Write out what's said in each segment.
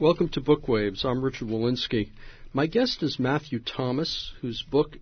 Welcome to Bookwaves. I'm Richard Walensky. My guest is Matthew Thomas, whose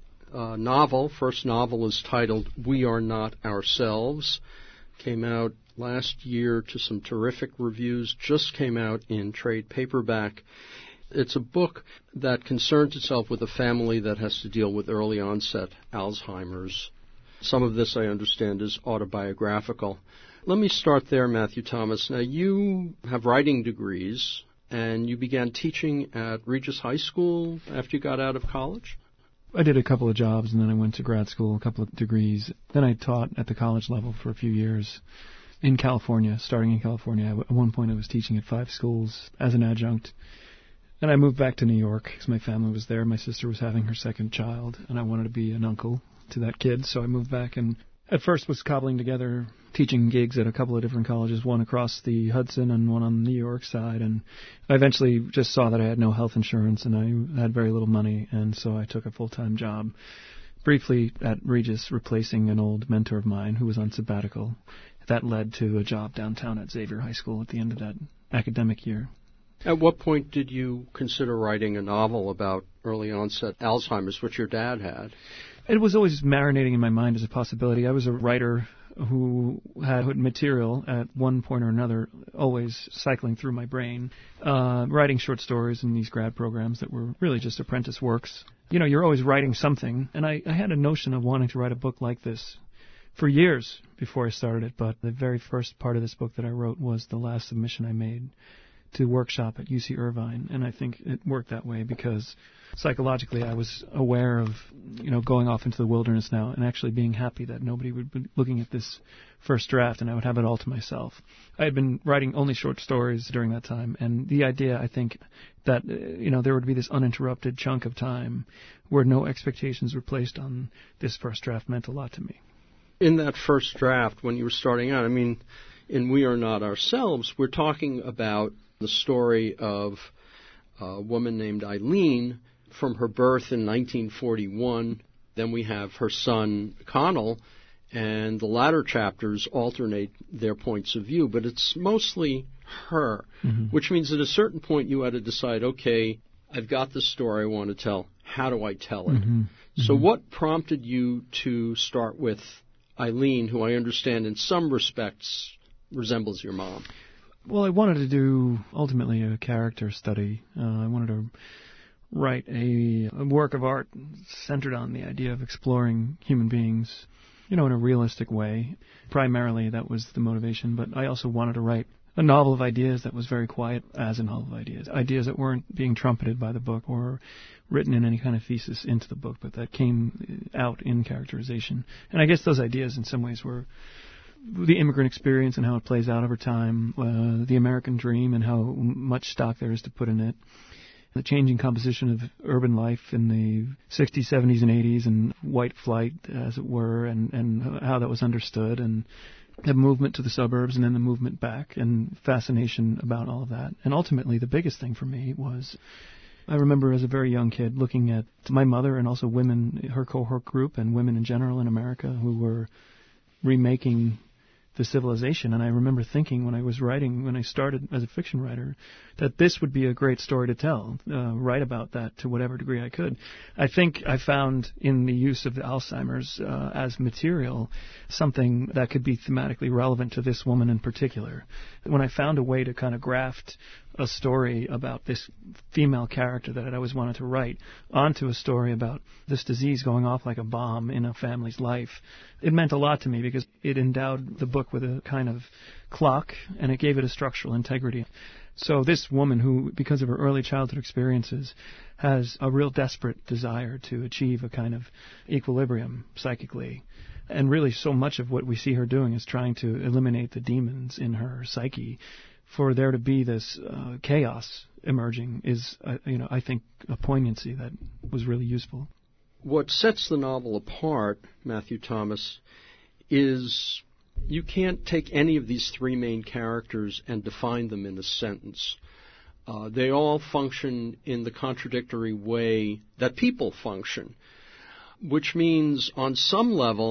first novel is titled We Are Not Ourselves. Came out last year to some terrific reviews, just came out in trade paperback. It's a book that concerns itself with a family that has to deal with early onset Alzheimer's. Some of this, I understand, is autobiographical. Let me start there, Matthew Thomas. Now, you have writing degrees, and you began teaching at Regis High School after you got out of college? I did a couple of jobs, and then I went to grad school, a couple of degrees. Then I taught at the college level for a few years in California, starting in California. At one point, I was teaching at 5 schools as an adjunct. And I moved back to New York because my family was there. My sister was having her second child, and I wanted to be an uncle to that kid. So I moved back and at first was cobbling together teaching gigs at a couple of different colleges, one across the Hudson and one on the New York side. And I eventually just saw that I had no health insurance and I had very little money, and so I took a full-time job briefly at Regis, replacing an old mentor of mine who was on sabbatical. That led to a job downtown at Xavier High School at the end of that academic year. At what point did you consider writing a novel about early onset Alzheimer's, which your dad had? It was always marinating in my mind as a possibility. I was a writer who had material at one point or another always cycling through my brain, writing short stories in these grad programs that were really just apprentice works. You know, you're always writing something, and I had a notion of wanting to write a book like this for years before I started it, but the very first part of this book that I wrote was the last submission I made to workshop at UC Irvine, and I think it worked that way because psychologically I was aware of, going off into the wilderness now and actually being happy that nobody would be looking at this first draft and I would have it all to myself. I had been writing only short stories during that time, and the idea, I think, that, there would be this uninterrupted chunk of time where no expectations were placed on this first draft meant a lot to me. In that first draft, when you were starting out, in We Are Not Ourselves, we're talking about the story of a woman named Eileen from her birth in 1941. Then we have her son, Connell, and the latter chapters alternate their points of view, but it's mostly her, which means at a certain point you had to decide, okay, I've got the story I want to tell. How do I tell it? So what prompted you to start with Eileen, who I understand in some respects resembles your mom? Well, I wanted to do, ultimately, a character study. I wanted to write a work of art centered on the idea of exploring human beings, in a realistic way. Primarily, that was the motivation, but I also wanted to write a novel of ideas that was very quiet as a novel of ideas. Ideas that weren't being trumpeted by the book or written in any kind of thesis into the book, but that came out in characterization. And I guess those ideas in some ways were the immigrant experience and how it plays out over time, the American dream and how much stock there is to put in it, the changing composition of urban life in the 60s, 70s, and 80s, and white flight, as it were, and how that was understood, and the movement to the suburbs and then the movement back, and fascination about all of that. And ultimately, the biggest thing for me was, I remember as a very young kid looking at my mother and also women, her cohort group, and women in general in America who were remaking the civilization. And I remember thinking when I started as a fiction writer, that this would be a great story to tell, write about that to whatever degree I could. I think I found in the use of Alzheimer's as material something that could be thematically relevant to this woman in particular. When I found a way to kind of graft a story about this female character that I'd always wanted to write onto a story about this disease going off like a bomb in a family's life, it meant a lot to me because it endowed the book with a kind of clock and it gave it a structural integrity. So this woman who, because of her early childhood experiences, has a real desperate desire to achieve a kind of equilibrium psychically. And really so much of what we see her doing is trying to eliminate the demons in her psyche. For there to be this chaos emerging is, I think, a poignancy that was really useful. What sets the novel apart, Matthew Thomas, is you can't take any of these three main characters and define them in a sentence. They all function in the contradictory way that people function, which means on some level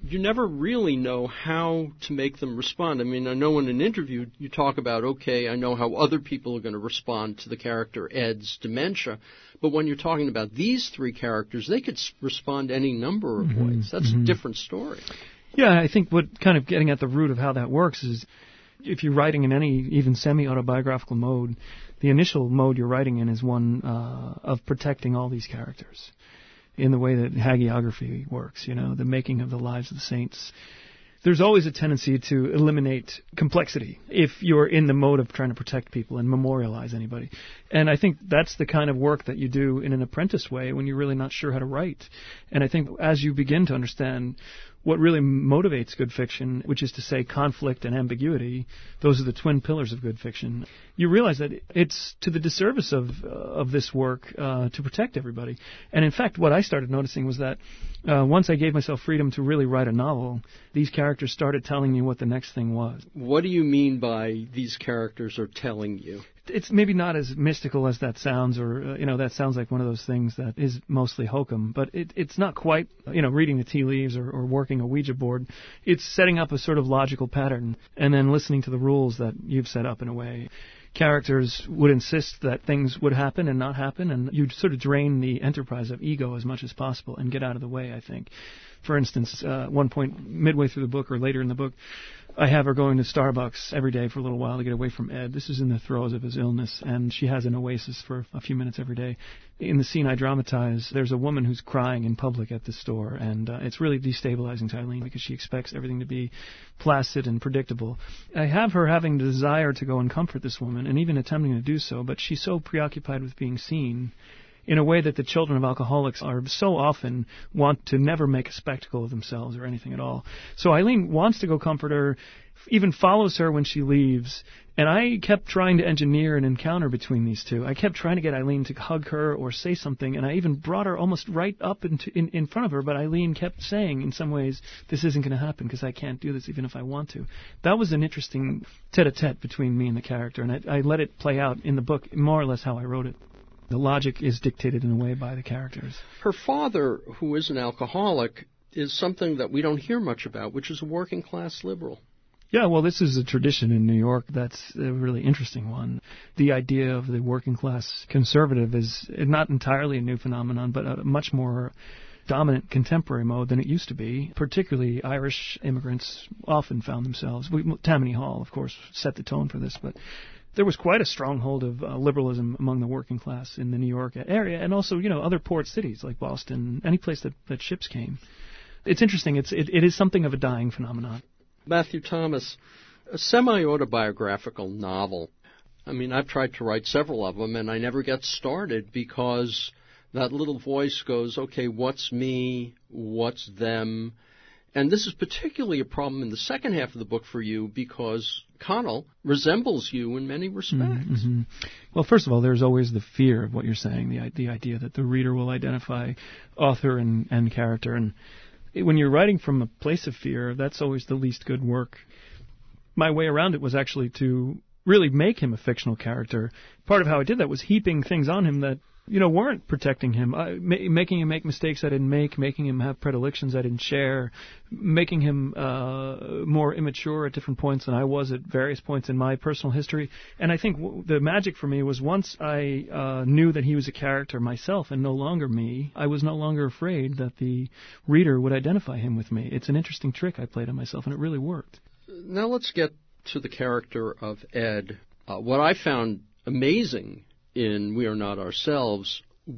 you never really know how to make them respond. I mean, I know in an interview you talk about, okay, I know how other people are going to respond to the character Ed's dementia, but when you're talking about these three characters, they could respond any number of ways. That's a different story. Yeah, I think what kind of getting at the root of how that works is if you're writing in any even semi-autobiographical mode, the initial mode you're writing in is one of protecting all these characters in the way that hagiography works, the making of the lives of the saints. There's always a tendency to eliminate complexity if you're in the mode of trying to protect people and memorialize anybody. And I think that's the kind of work that you do in an apprentice way when you're really not sure how to write. And I think as you begin to understand what really motivates good fiction, which is to say conflict and ambiguity, those are the twin pillars of good fiction, you realize that it's to the disservice of this work to protect everybody. And in fact, what I started noticing was that once I gave myself freedom to really write a novel, these characters started telling me what the next thing was. What do you mean by these characters are telling you? It's maybe not as mystical as that sounds, or, that sounds like one of those things that is mostly hokum, but it's not quite, reading the tea leaves or working a Ouija board. It's setting up a sort of logical pattern and then listening to the rules that you've set up in a way. Characters would insist that things would happen and not happen, and you'd sort of drain the enterprise of ego as much as possible and get out of the way, I think. For instance, one point midway through the book or later in the book, I have her going to Starbucks every day for a little while to get away from Ed. This is in the throes of his illness, and she has an oasis for a few minutes every day. In the scene I dramatize, there's a woman who's crying in public at the store, and it's really destabilizing to Eileen because she expects everything to be placid and predictable. I have her having the desire to go and comfort this woman, and even attempting to do so, but she's so preoccupied with being seen in a way that the children of alcoholics are so often want to never make a spectacle of themselves or anything at all. So Eileen wants to go comfort her, even follows her when she leaves, and I kept trying to engineer an encounter between these two. I kept trying to get Eileen to hug her or say something, and I even brought her almost right up in front of her, but Eileen kept saying, in some ways, this isn't going to happen because I can't do this even if I want to. That was an interesting tete-a-tete between me and the character, and I let it play out in the book more or less how I wrote it. The logic is dictated in a way by the characters. Her father, who is an alcoholic, is something that we don't hear much about, which is a working-class liberal. Yeah, well, this is a tradition in New York that's a really interesting one. The idea of the working-class conservative is not entirely a new phenomenon, but a much more dominant contemporary mode than it used to be. Particularly Irish immigrants often found themselves. Tammany Hall, of course, set the tone for this, but there was quite a stronghold of liberalism among the working class in the New York area, and also, other port cities like Boston, any place that ships came. It's interesting. It is something of a dying phenomenon. Matthew Thomas, a semi-autobiographical novel. I mean, I've tried to write several of them, and I never get started because that little voice goes, okay, what's me, what's them? And this is particularly a problem in the second half of the book for you because Connell resembles you in many respects. Mm-hmm. Well, first of all, there's always the fear of what you're saying, the idea that the reader will identify author and character. And when you're writing from a place of fear, that's always the least good work. My way around it was actually to really make him a fictional character. Part of how I did that was heaping things on him that weren't protecting him, making him make mistakes I didn't make, making him have predilections I didn't share, making him more immature at different points than I was at various points in my personal history. And I think the magic for me was once I knew that he was a character myself and no longer me, I was no longer afraid that the reader would identify him with me. It's an interesting trick I played on myself, and it really worked. Now let's get to the character of Ed. What I found amazing in We Are Not Ourselves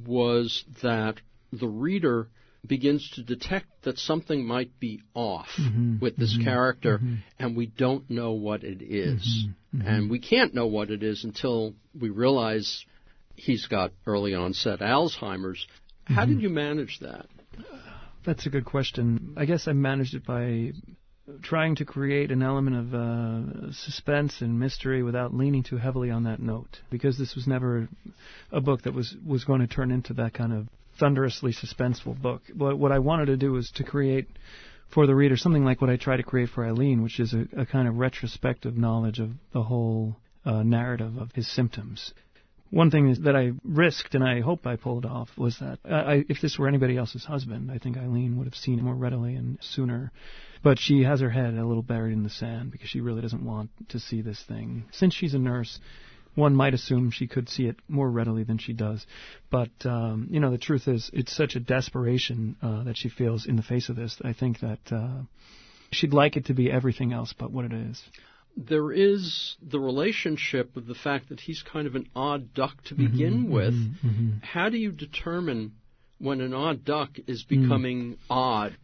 was that the reader begins to detect that something might be off with this character, and we don't know what it is. And we can't know what it is until we realize he's got early onset Alzheimer's. How did you manage that? That's a good question. I guess I managed it by trying to create an element of suspense and mystery without leaning too heavily on that note, because this was never a book that was going to turn into that kind of thunderously suspenseful book. But what I wanted to do was to create for the reader something like what I try to create for Eileen, which is a kind of retrospective knowledge of the whole narrative of his symptoms. One thing that I risked, and I hope I pulled off, was that if this were anybody else's husband, I think Eileen would have seen it more readily and sooner. But she has her head a little buried in the sand because she really doesn't want to see this thing. Since she's a nurse, one might assume she could see it more readily than she does. But, the truth is, it's such a desperation that she feels in the face of this. I think that she'd like it to be everything else but what it is. There is the relationship of the fact that he's kind of an odd duck to begin with. How do you determine when an odd duck is becoming odd?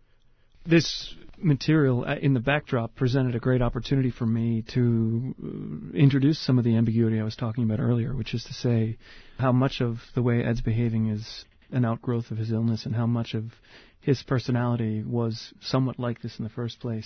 This material in the backdrop presented a great opportunity for me to introduce some of the ambiguity I was talking about earlier, which is to say how much of the way Ed's behaving is an outgrowth of his illness and how much of his personality was somewhat like this in the first place.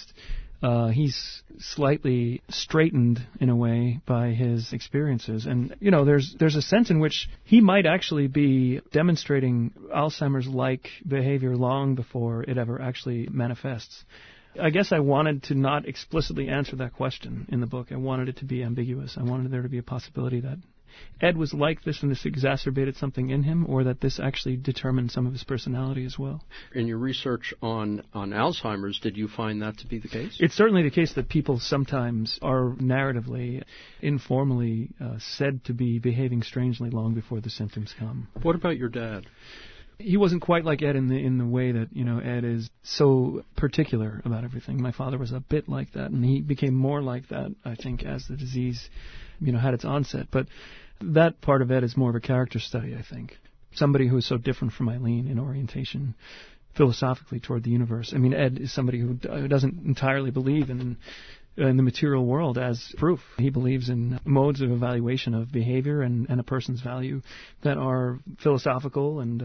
He's slightly straightened in a way by his experiences. And, there's a sense in which he might actually be demonstrating Alzheimer's-like behavior long before it ever actually manifests. I guess I wanted to not explicitly answer that question in the book. I wanted it to be ambiguous. I wanted there to be a possibility that Ed was like this and this exacerbated something in him, or that this actually determined some of his personality as well. In your research on Alzheimer's, did you find that to be the case? It's certainly the case that people sometimes are narratively, informally said to be behaving strangely long before the symptoms come. What about your dad? He wasn't quite like Ed in the way that, Ed is so particular about everything. My father was a bit like that, and he became more like that, I think, as the disease, had its onset. But that part of Ed is more of a character study, I think. Somebody who is so different from Eileen in orientation philosophically toward the universe. Ed is somebody who doesn't entirely believe in the material world as proof. He believes in modes of evaluation of behavior and a person's value that are philosophical and,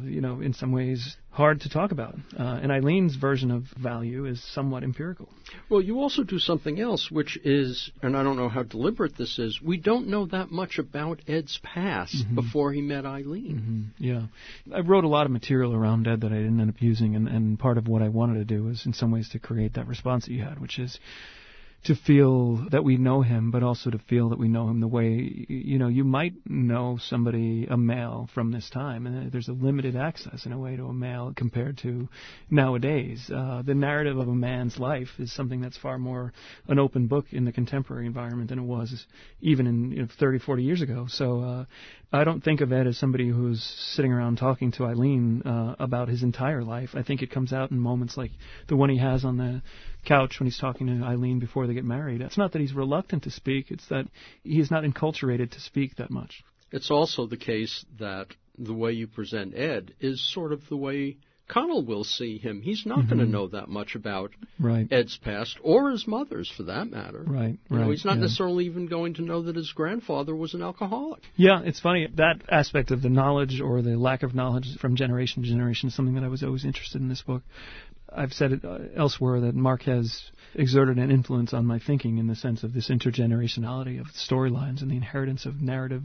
in some ways hard to talk about. And Eileen's version of value is somewhat empirical. Well, you also do something else, which is, and I don't know how deliberate this is, we don't know that much about Ed's past before he met Eileen. Yeah. I wrote a lot of material around Ed that I didn't end up using, and part of what I wanted to do was in some ways to create that response that you had, which is to feel that we know him, but also to feel that we know him the way, you might know somebody, a male, from this time, and there's a limited access, in a way, to a male compared to nowadays. The narrative of a man's life is something that's far more an open book in the contemporary environment than it was even in 30, 40 years ago. So I don't think of Ed as somebody who's sitting around talking to Eileen about his entire life. I think it comes out in moments like the one he has on the couch when he's talking to Eileen before they get married. It's not that he's reluctant to speak, it's that he's not enculturated to speak that much. It's also the case that the way you present Ed is sort of the way Connell will see him. He's not going to know that much about Ed's past, or his mother's, for that matter. He's not necessarily even going to know that his grandfather was an alcoholic. Yeah, it's funny. That aspect of the knowledge or the lack of knowledge from generation to generation is something that I was always interested in this book. I've said it elsewhere that Marquez exerted an influence on my thinking in the sense of this intergenerationality of storylines and the inheritance of narrative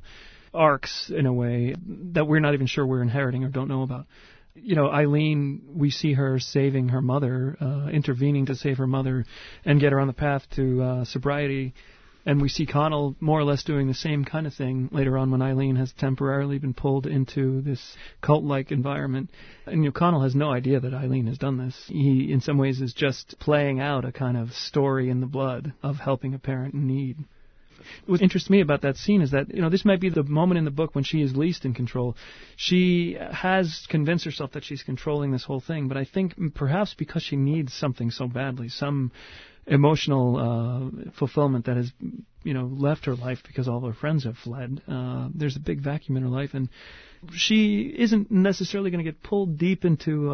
arcs in a way that we're not even sure we're inheriting or don't know about. Eileen, we see her saving her mother, intervening to save her mother and get her on the path to sobriety. And we see Connell more or less doing the same kind of thing later on when Eileen has temporarily been pulled into this cult-like environment. And Connell has no idea that Eileen has done this. He, in some ways, is just playing out a kind of story in the blood of helping a parent in need. What interests me about that scene is that, this might be the moment in the book when she is least in control. She has convinced herself that she's controlling this whole thing, but I think perhaps because she needs something so badly, some emotional fulfillment that has, left her life because all of her friends have fled. There's a big vacuum in her life, and she isn't necessarily going to get pulled deep into,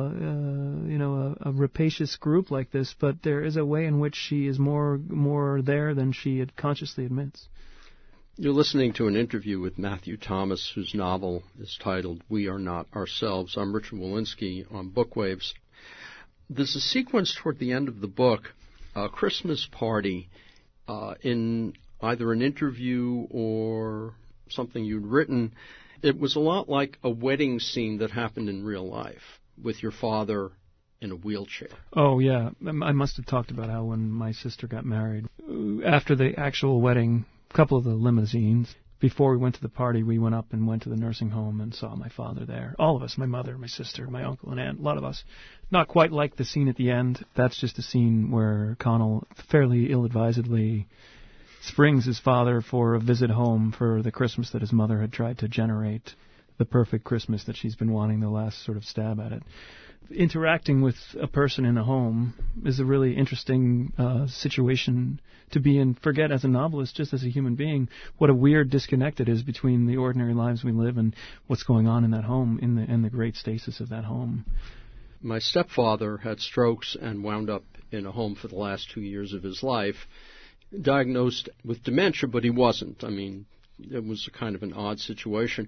a rapacious group like this, but there is a way in which she is more there than she consciously admits. You're listening to an interview with Matthew Thomas, whose novel is titled We Are Not Ourselves. I'm Richard Walensky on Bookwaves. There's a sequence toward the end of the book, a Christmas party, in either an interview or something you'd written. It was a lot like a wedding scene that happened in real life with your father in a wheelchair. Oh, yeah. I must have talked about how when my sister got married, after the actual wedding, a couple of the limousines, before we went to the party, we went up and went to the nursing home and saw my father there. All of us, my mother, my sister, my uncle and aunt, a lot of us. Not quite like the scene at the end. That's just a scene where Connell fairly ill-advisedly springs his father for a visit home for the Christmas that his mother had tried to generate, the perfect Christmas that she's been wanting, the last sort of stab at it. Interacting with a person in a home is a really interesting situation to be in. Forget as a novelist, just as a human being, what a weird disconnect it is between the ordinary lives we live and what's going on in that home, in the great stasis of that home. My stepfather had strokes and wound up in a home for the last 2 years of his life, diagnosed with dementia, but he wasn't. I mean, it was a kind of an odd situation.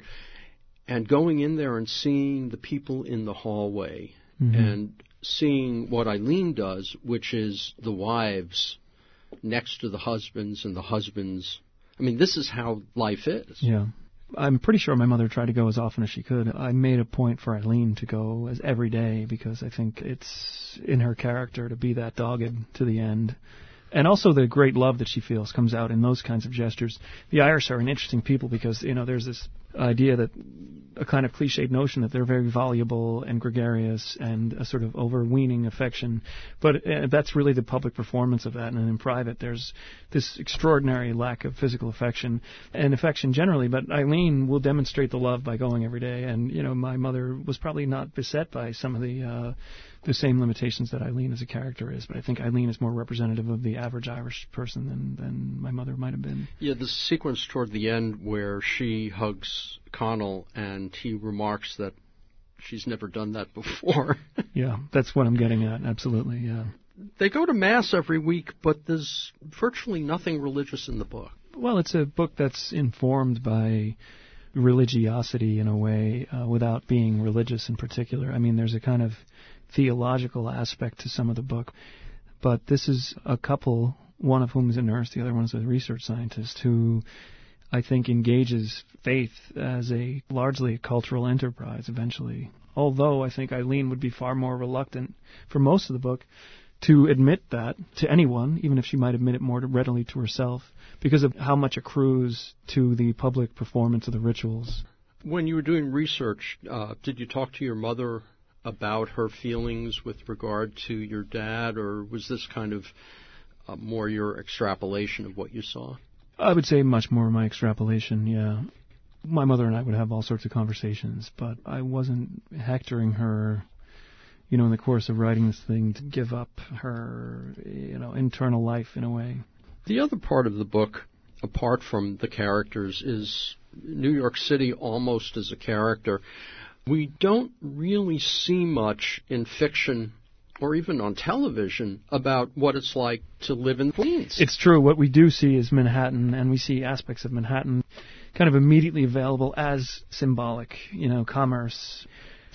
And going in there and seeing the people in the hallway, and seeing what Eileen does, which is the wives next to the husbands and the husbands. I mean, this is how life is. Yeah. I'm pretty sure my mother tried to go as often as she could. I made a point for Eileen to go as every day because I think it's in her character to be that dogged to the end. And also the great love that she feels comes out in those kinds of gestures. The Irish are an interesting people because, there's this idea that a kind of cliched notion that they're very voluble and gregarious and a sort of overweening affection. But that's really the public performance of that. And in private, there's this extraordinary lack of physical affection and affection generally. But Eileen will demonstrate the love by going every day. And, my mother was probably not beset by some of the same limitations that Eileen as a character is, but I think Eileen is more representative of the average Irish person than my mother might have been. Yeah, the sequence toward the end where she hugs Connell and he remarks that she's never done that before. Yeah, that's what I'm getting at, absolutely, yeah. They go to Mass every week, but there's virtually nothing religious in the book. Well, it's a book that's informed by religiosity in a way, without being religious in particular. I mean, there's a kind of theological aspect to some of the book. But this is a couple, one of whom is a nurse, the other one is a research scientist, who I think engages faith as largely a cultural enterprise eventually. Although I think Eileen would be far more reluctant for most of the book to admit that to anyone, even if she might admit it more readily to herself, because of how much accrues to the public performance of the rituals. When you were doing research, did you talk to your mother about her feelings with regard to your dad, or was this kind of more your extrapolation of what you saw? I would say much more my extrapolation, yeah. My mother and I would have all sorts of conversations, but I wasn't hectoring her, in the course of writing this thing to give up her, internal life in a way. The other part of the book, apart from the characters, is New York City almost as a character. We don't really see much in fiction or even on television about what it's like to live in Queens. It's true. What we do see is Manhattan, and we see aspects of Manhattan kind of immediately available as symbolic, commerce,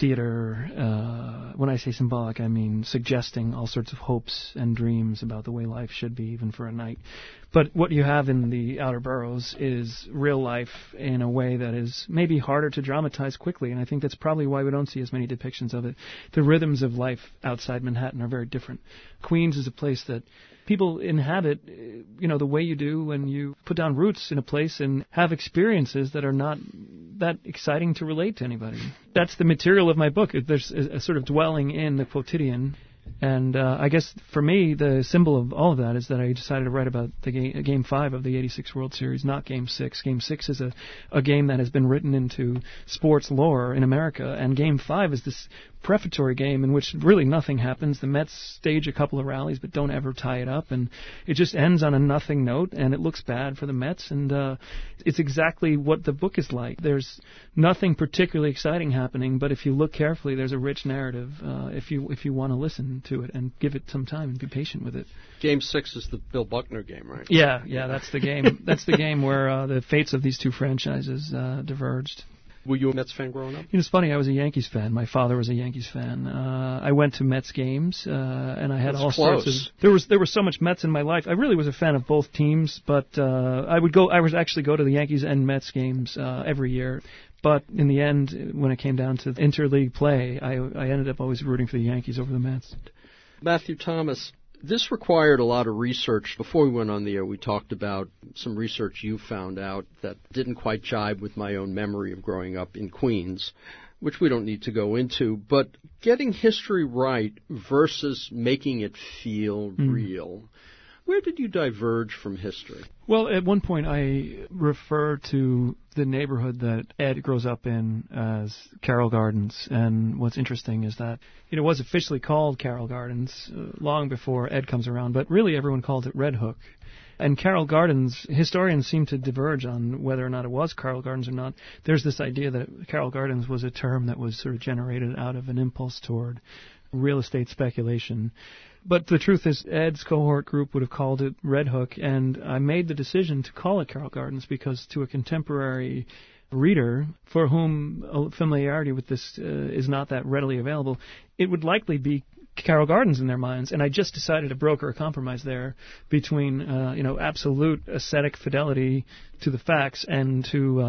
theater. When I say symbolic, I mean suggesting all sorts of hopes and dreams about the way life should be, even for a night. But what you have in the outer boroughs is real life in a way that is maybe harder to dramatize quickly, and I think that's probably why we don't see as many depictions of it. The rhythms of life outside Manhattan are very different. Queens is a place that people inhabit, the way you do when you put down roots in a place and have experiences that are not that exciting to relate to anybody. That's the material of my book. There's a sort of dwelling in the quotidian. And I guess for me, the symbol of all of that is that I decided to write about the Game 5 of the 86 World Series, not Game 6. Game 6 is a game that has been written into sports lore in America, and Game 5 is this prefatory game in which really nothing happens. The Mets stage a couple of rallies but don't ever tie it up, and it just ends on a nothing note, and it looks bad for the Mets, and it's exactly what the book is like. There's nothing particularly exciting happening, but if you look carefully, there's a rich narrative if you want to listen to it and give it some time and be patient with it. Game 6 is the Bill Buckner game, right? Yeah, that's the game. That's the game where the fates of these two franchises diverged. Were you a Mets fan growing up? It's funny, I was a Yankees fan. My father was a Yankees fan. I went to Mets games, and I had all sorts of... There was so much Mets in my life. I really was a fan of both teams, but I would actually go to the Yankees and Mets games every year. But in the end, when it came down to interleague play, I ended up always rooting for the Yankees over the Mets. Matthew Thomas, This required a lot of research. Before we went on the air, we talked about some research you found out that didn't quite jibe with my own memory of growing up in Queens, which we don't need to go into. But getting history right versus making it feel real. Where did you diverge from history? Well, at one point I refer to the neighborhood that Ed grows up in as Carroll Gardens, and what's interesting is that it was officially called Carroll Gardens long before Ed comes around, but really everyone called it Red Hook. And Carroll Gardens, historians seem to diverge on whether or not it was Carroll Gardens or not. There's this idea that Carroll Gardens was a term that was sort of generated out of an impulse toward real estate speculation. But the truth is, Ed's cohort group would have called it Red Hook, and I made the decision to call it Carroll Gardens because to a contemporary reader for whom familiarity with this is not that readily available, it would likely be Carroll Gardens in their minds, and I just decided to broker a compromise there between absolute ascetic fidelity to the facts and to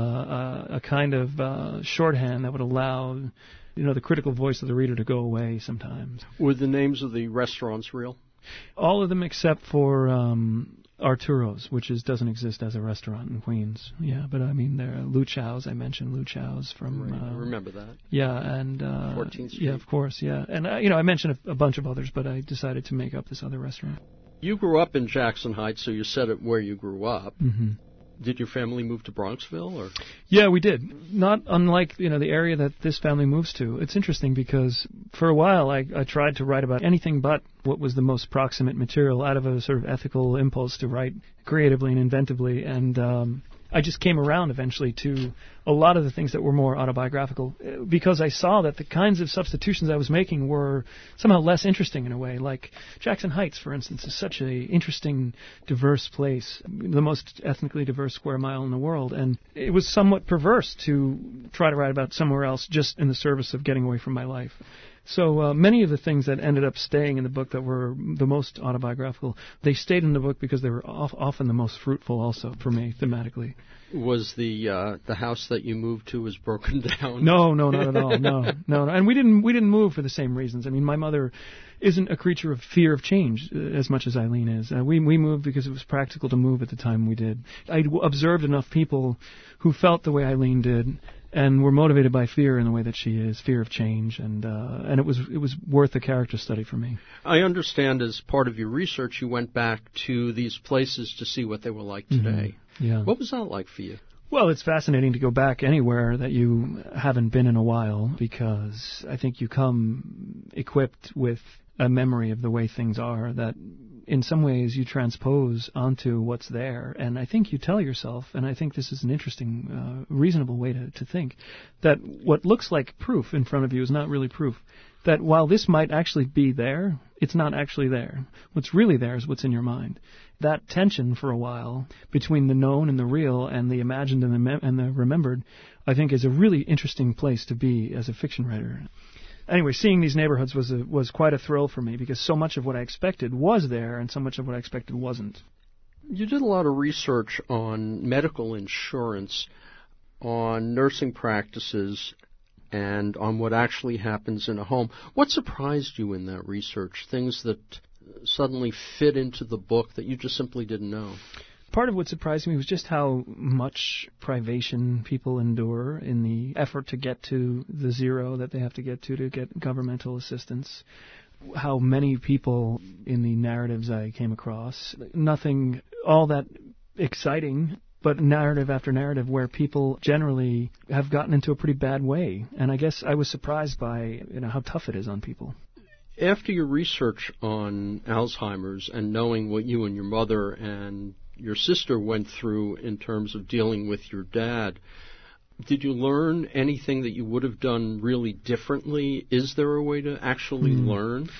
a kind of shorthand that would allow the critical voice of the reader to go away sometimes. Were the names of the restaurants real? All of them except for Arturo's, which doesn't exist as a restaurant in Queens. Yeah, but I mean, there are Lu Chow's. I mentioned Lu Chow's from... I remember that. Yeah, and... 14th Street. Yeah, of course, yeah. And, I mentioned a bunch of others, but I decided to make up this other restaurant. You grew up in Jackson Heights, so you said it where you grew up. Mm-hmm. Did your family move to Bronxville, or? Yeah, we did. Not unlike, the area that this family moves to. It's interesting because for a while I tried to write about anything but what was the most proximate material out of a sort of ethical impulse to write creatively and inventively, and I just came around eventually to a lot of the things that were more autobiographical because I saw that the kinds of substitutions I was making were somehow less interesting in a way. Like Jackson Heights, for instance, is such an interesting, diverse place, the most ethnically diverse square mile in the world, and it was somewhat perverse to try to write about somewhere else just in the service of getting away from my life. So many of the things that ended up staying in the book that were the most autobiographical, they stayed in the book because they were often the most fruitful also for me thematically. Was the house that you moved to was broken down? No, not at all. No. And we didn't move for the same reasons. I mean, my mother isn't a creature of fear of change as much as Eileen is. We moved because it was practical to move at the time we did. I observed enough people who felt the way Eileen did and were motivated by fear in the way that she is, fear of change, and it was worth a character study for me. I understand as part of your research you went back to these places to see what they were like today. Mm-hmm. Yeah. What was that like for you? Well, it's fascinating to go back anywhere that you haven't been in a while because I think you come equipped with a memory of the way things are that in some ways you transpose onto what's there. And I think you tell yourself, and I think this is an interesting, reasonable way to think, that what looks like proof in front of you is not really proof. That while this might actually be there, it's not actually there. What's really there is what's in your mind. That tension for a while between the known and the real and the imagined and the remembered, I think is a really interesting place to be as a fiction writer. Anyway, seeing these neighborhoods was quite a thrill for me because so much of what I expected was there and so much of what I expected wasn't. You did a lot of research on medical insurance, on nursing practices, and on what actually happens in a home. What surprised you in that research? Things that suddenly fit into the book that you just simply didn't know? Part of what surprised me was just how much privation people endure in the effort to get to the zero that they have to get governmental assistance. How many people in the narratives I came across, nothing all that exciting, but narrative after narrative where people generally have gotten into a pretty bad way. And I guess I was surprised by how tough it is on people. After your research on Alzheimer's and knowing what you and your mother and your sister went through in terms of dealing with your dad, did you learn anything that you would have done really differently? Is there a way to actually learn?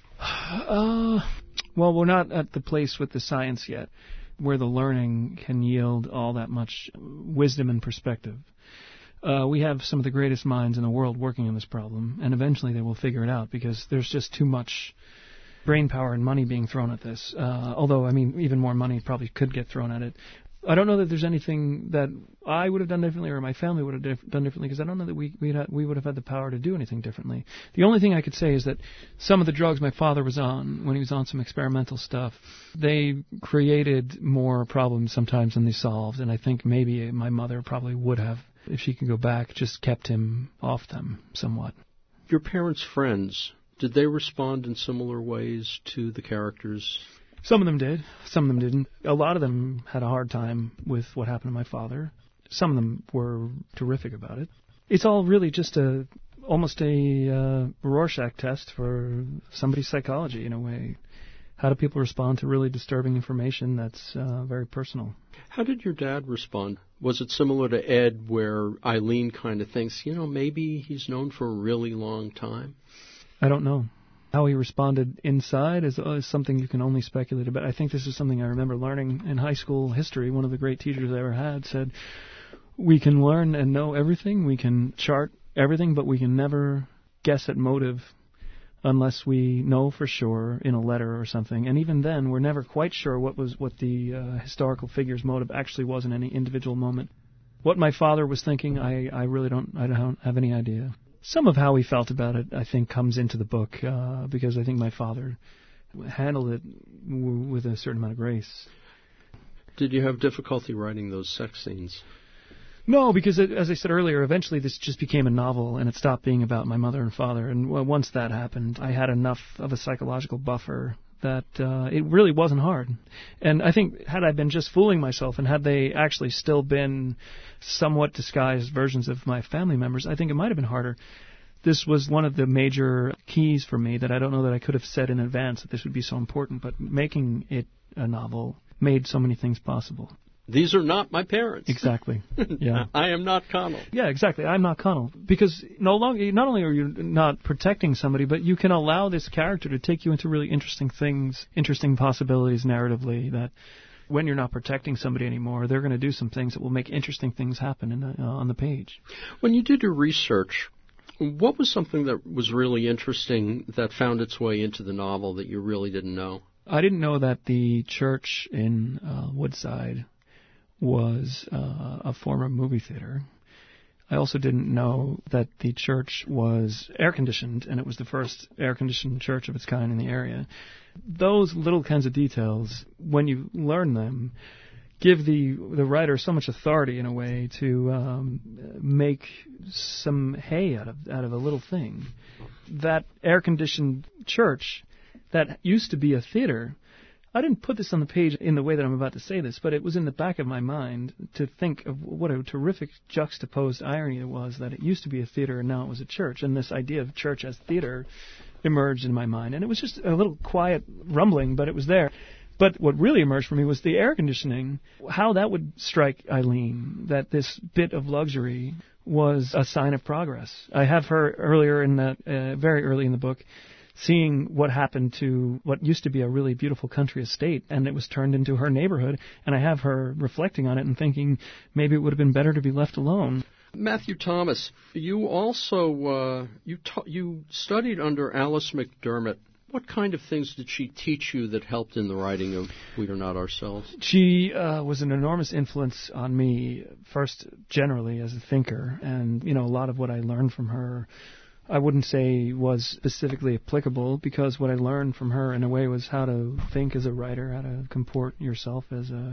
Well, we're not at the place with the science yet where the learning can yield all that much wisdom and perspective. We have some of the greatest minds in the world working on this problem, and eventually they will figure it out because there's just too much brain power and money being thrown at this. Although, I mean, even more money probably could get thrown at it. I don't know that there's anything that I would have done differently or my family would have done differently, because I don't know that we would have had the power to do anything differently. The only thing I could say is that some of the drugs my father was on, when he was on some experimental stuff, they created more problems sometimes than they solved, and I think maybe my mother probably would have, if she could go back, just kept him off them somewhat. Your parents' friends, did they respond in similar ways to the characters? Some of them did. Some of them didn't. A lot of them had a hard time with what happened to my father. Some of them were terrific about it. It's all really just almost a Rorschach test for somebody's psychology, in a way. How do people respond to really disturbing information that's very personal? How did your dad respond? Was it similar to Ed, where Eileen kind of thinks, maybe he's known for a really long time? I don't know. How he responded inside is something you can only speculate about. I think this is something I remember learning in high school history. One of the great teachers I ever had said, we can learn and know everything, we can chart everything, but we can never guess at motive unless we know for sure in a letter or something. And even then, we're never quite sure what the historical figure's motive actually was in any individual moment. What my father was thinking, I really don't have any idea. Some of how he felt about it, I think, comes into the book, because I think my father handled it with a certain amount of grace. Did you have difficulty writing those sex scenes? No, because as I said earlier, eventually this just became a novel, and it stopped being about my mother and father. And once that happened, I had enough of a psychological buffer that it really wasn't hard. And I think had I been just fooling myself, and had they actually still been somewhat disguised versions of my family members, I think it might have been harder. This was one of the major keys for me that I don't know that I could have said in advance that this would be so important, but making it a novel made so many things possible. These are not my parents. Exactly. Yeah. I am not Connell. Yeah, exactly. I'm not Connell. Because not only are you not protecting somebody, but you can allow this character to take you into really interesting things, interesting possibilities narratively, that when you're not protecting somebody anymore, they're going to do some things that will make interesting things happen on the page. When you did your research, what was something that was really interesting that found its way into the novel that you really didn't know? I didn't know that the church in Woodside was a former movie theater. I also didn't know that the church was air-conditioned, and it was the first air-conditioned church of its kind in the area. Those little kinds of details, when you learn them, give the writer so much authority, in a way, to make some hay out of a little thing. That air-conditioned church that used to be a theater, I didn't put this on the page in the way that I'm about to say this, but it was in the back of my mind to think of what a terrific juxtaposed irony it was that it used to be a theater and now it was a church. And this idea of church as theater emerged in my mind. And it was just a little quiet rumbling, but it was there. But what really emerged for me was the air conditioning, how that would strike Eileen, that this bit of luxury was a sign of progress. I have her earlier in that, very early in the book, seeing what happened to what used to be a really beautiful country estate, and it was turned into her neighborhood, and I have her reflecting on it and thinking maybe it would have been better to be left alone. Matthew Thomas, you also you studied under Alice McDermott. What kind of things did she teach you that helped in the writing of We Are Not Ourselves? She was an enormous influence on me, first generally as a thinker, and a lot of what I learned from her I wouldn't say was specifically applicable, because what I learned from her in a way was how to think as a writer, how to comport yourself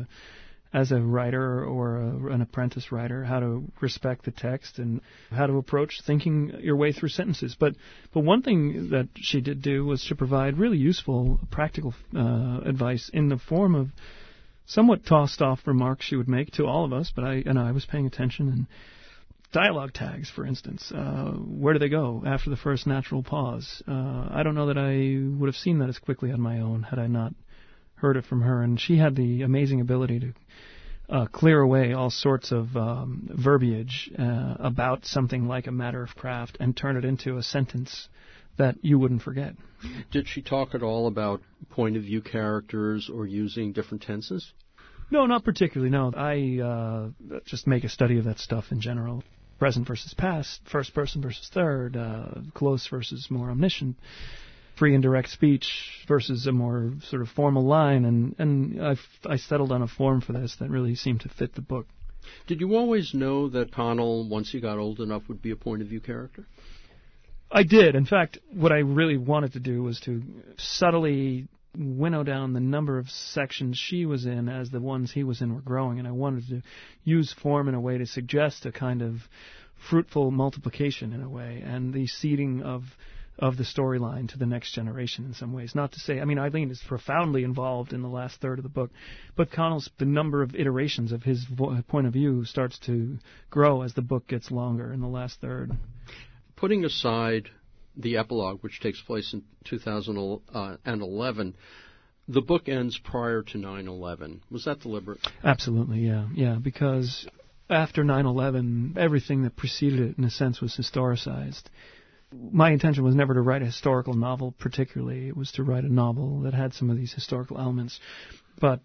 as a writer or an apprentice writer, how to respect the text and how to approach thinking your way through sentences. But one thing that she did do was to provide really useful, practical advice in the form of somewhat tossed off remarks she would make to all of us, but I was paying attention. And dialogue tags, for instance, where do they go after the first natural pause? I don't know that I would have seen that as quickly on my own had I not heard it from her. And she had the amazing ability to clear away all sorts of verbiage about something like a matter of craft and turn it into a sentence that you wouldn't forget. Did she talk at all about point of view characters or using different tenses? No, not particularly, no. I just make a study of that stuff in general. Present versus past, first person versus third, close versus more omniscient. free and direct speech versus a more sort of formal line, and I settled on a form for this that really seemed to fit the book. Did you always know that Connell, once he got old enough, would be a point of view character? I did. In fact, what I really wanted to do was to subtly winnow down the number of sections she was in as the ones he was in were growing, and I wanted to use form in a way to suggest a kind of fruitful multiplication in a way, and the seeding of the storyline to the next generation in some ways. Not to say, I mean, Eileen is profoundly involved in the last third of the book, but Connell's, the number of iterations of his point of view starts to grow as the book gets longer in the last third. Putting aside the epilogue, which takes place in 2011, the book ends prior to 9/11. Was that deliberate? Absolutely, yeah, because after 9/11, everything that preceded it, in a sense, was historicized. My intention was never to write a historical novel particularly. It was to write a novel that had some of these historical elements. But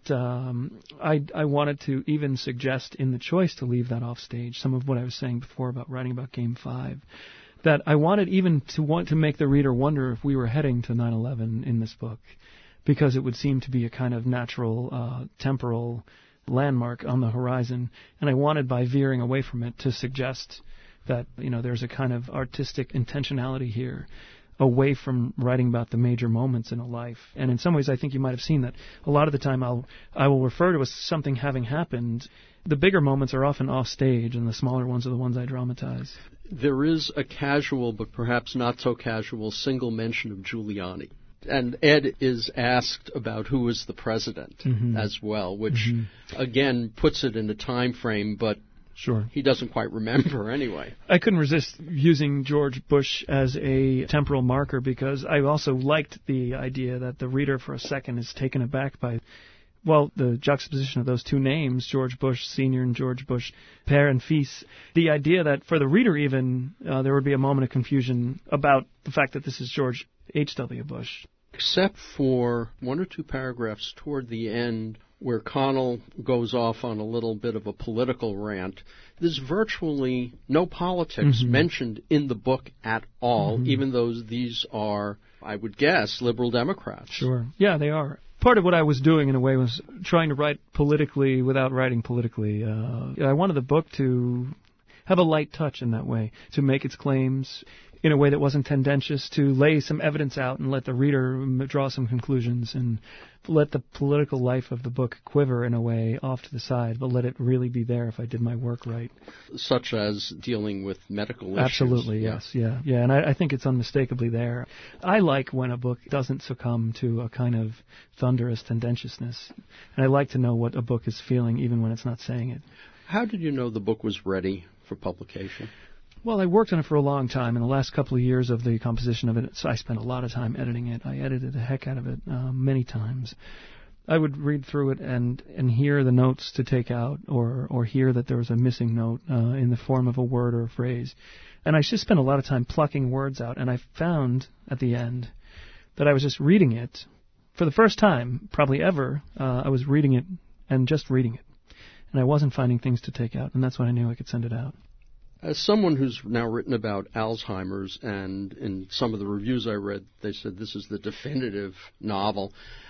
I wanted to even suggest in the choice to leave that off stage, some of what I was saying before about writing about Game 5, that I wanted even to want to make the reader wonder if we were heading to 9/11 in this book, because it would seem to be a kind of natural temporal landmark on the horizon. And I wanted, by veering away from it, to suggest that, you know, there's a kind of artistic intentionality here, away from writing about the major moments in a life. And in some ways, I think you might have seen that a lot of the time I will refer to as something having happened. The bigger moments are often off stage, and the smaller ones are the ones I dramatize. There is a casual, but perhaps not so casual, single mention of Giuliani. And Ed is asked about who is the president as well, which, again, puts it in a time frame, but sure, he doesn't quite remember anyway. I couldn't resist using George Bush as a temporal marker, because I also liked the idea that the reader for a second is taken aback by, well, the juxtaposition of those two names, George Bush Sr. and George Bush Père and Fils. The idea that for the reader even, there would be a moment of confusion about the fact that this is George H.W. Bush. Except for one or two paragraphs toward the end where Connell goes off on a little bit of a political rant, there's virtually no politics mentioned in the book at all, even though these are, I would guess, liberal Democrats. Sure. Yeah, they are. Part of what I was doing, in a way, was trying to write politically without writing politically. I wanted the book to have a light touch in that way, to make its claims in a way that wasn't tendentious, to lay some evidence out and let the reader draw some conclusions, and let the political life of the book quiver in a way off to the side, but let it really be there if I did my work right. Such as dealing with medical issues. Absolutely, yes, yeah. And I think it's unmistakably there. I like when a book doesn't succumb to a kind of thunderous tendentiousness, and I like to know what a book is feeling even when it's not saying it. How did you know the book was ready for publication? Well, I worked on it for a long time. In the last couple of years of the composition of it, so I spent a lot of time editing it. I edited the heck out of it many times. I would read through it and hear the notes to take out, or hear that there was a missing note in the form of a word or a phrase. And I just spent a lot of time plucking words out, and I found at the end that I was just reading it. For the first time, probably ever, I was reading it and just reading it. And I wasn't finding things to take out, and that's when I knew I could send it out. As someone who's now written about Alzheimer's, and in some of the reviews I read, they said this is the definitive novel.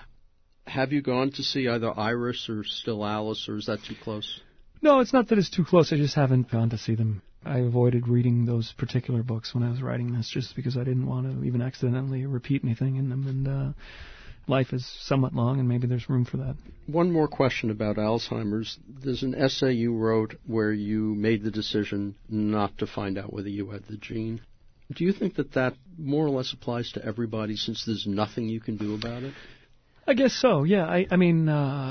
Have you gone to see either Iris or Still Alice, or is that too close? No, it's not that it's too close. I just haven't gone to see them. I avoided reading those particular books when I was writing this, just because I didn't want to even accidentally repeat anything in them. And life is somewhat long, and maybe there's room for that. One more question about Alzheimer's. There's an essay you wrote where you made the decision not to find out whether you had the gene. Do you think that more or less applies to everybody, since there's nothing you can do about it? I guess so, yeah. I mean,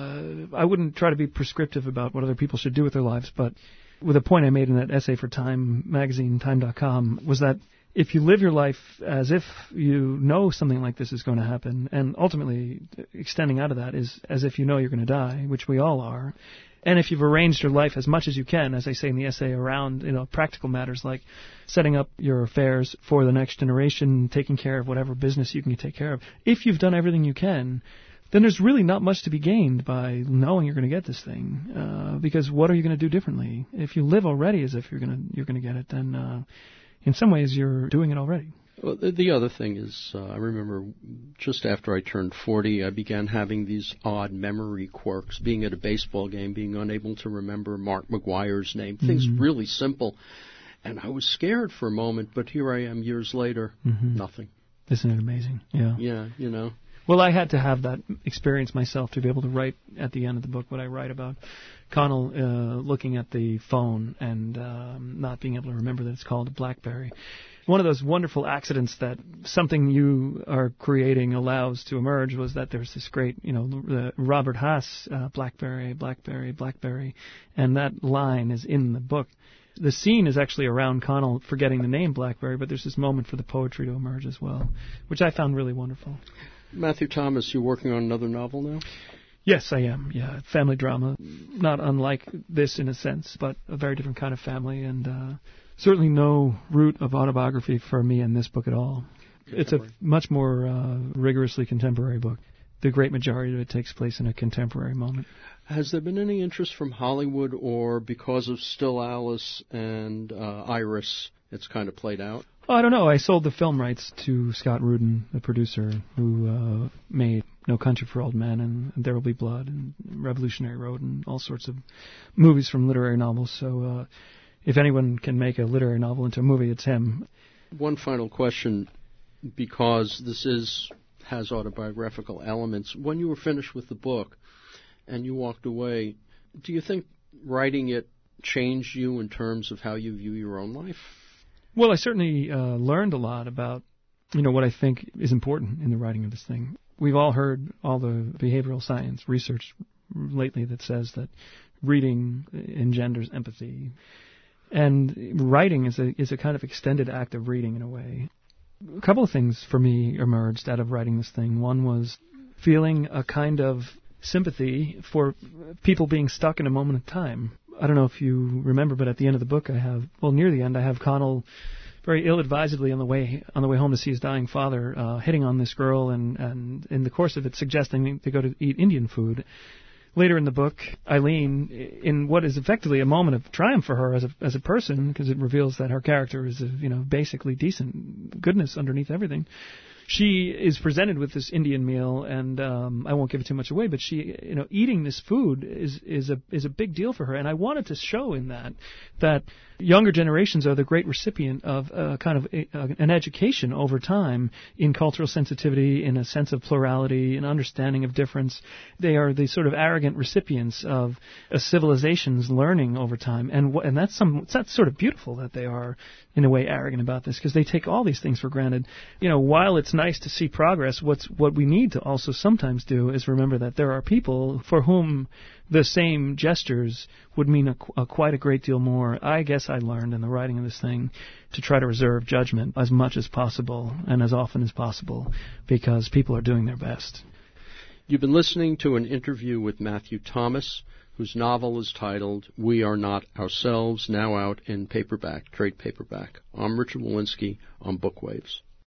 I wouldn't try to be prescriptive about what other people should do with their lives, but with a point I made in that essay for Time magazine, Time.com, was that if you live your life as if you know something like this is going to happen, and ultimately extending out of that is as if you know you're going to die, which we all are, and if you've arranged your life as much as you can, as I say in the essay, around practical matters like setting up your affairs for the next generation, taking care of whatever business you can take care of, if you've done everything you can, then there's really not much to be gained by knowing you're going to get this thing, because what are you going to do differently? If you live already as if you're going to get it, then in some ways, you're doing it already. Well, the other thing is, I remember just after I turned 40, I began having these odd memory quirks, being at a baseball game, being unable to remember Mark McGwire's name, things really simple. And I was scared for a moment, but here I am years later, nothing. Isn't it amazing? Yeah. Yeah, you know. Well, I had to have that experience myself to be able to write at the end of the book what I write about Connell looking at the phone and not being able to remember that it's called a BlackBerry. One of those wonderful accidents that something you are creating allows to emerge was that there's this great, the Robert Haas, BlackBerry, BlackBerry, BlackBerry, and that line is in the book. The scene is actually around Connell forgetting the name BlackBerry, but there's this moment for the poetry to emerge as well, which I found really wonderful. Matthew Thomas, you're working on another novel now? Yes, I am. Yeah, family drama, not unlike this in a sense, but a very different kind of family, and certainly no root of autobiography for me in this book at all. It's a much more rigorously contemporary book. The great majority of it takes place in a contemporary moment. Has there been any interest from Hollywood, or because of Still Alice and Iris, it's kind of played out? Oh, I don't know. I sold the film rights to Scott Rudin, the producer, who made No Country for Old Men and There Will Be Blood and Revolutionary Road and all sorts of movies from literary novels. So if anyone can make a literary novel into a movie, it's him. One final question, because this has autobiographical elements. When you were finished with the book and you walked away, do you think writing it changed you in terms of how you view your own life? Well, I certainly learned a lot about, what I think is important in the writing of this thing. We've all heard all the behavioral science research lately that says that reading engenders empathy. And writing is a kind of extended act of reading in a way. A couple of things for me emerged out of writing this thing. One was feeling a kind of sympathy for people being stuck in a moment of time. I don't know if you remember, but at the end of the book near the end, I have Connell very ill-advisedly on the way home to see his dying father, hitting on this girl and in the course of it suggesting to go to eat Indian food. Later in the book, Eileen, in what is effectively a moment of triumph for her as a person, because it reveals that her character is basically decent goodness underneath everything. She is presented with this Indian meal, and I won't give it too much away, but she, eating this food is a big deal for her. And I wanted to show in that younger generations are the great recipient of kind of an education over time in cultural sensitivity, in a sense of plurality, an understanding of difference. They are the sort of arrogant recipients of a civilization's learning over time, and that's sort of beautiful that they are in a way arrogant about this, because they take all these things for granted. While it's nice to see progress, what we need to also sometimes do is remember that there are people for whom the same gestures would mean quite a great deal more. I guess I learned in the writing of this thing to try to reserve judgment as much as possible and as often as possible, because people are doing their best. You've been listening to an interview with Matthew Thomas, whose novel is titled We Are Not Ourselves, now out in paperback, trade paperback. I'm Richard Walensky on Bookwaves.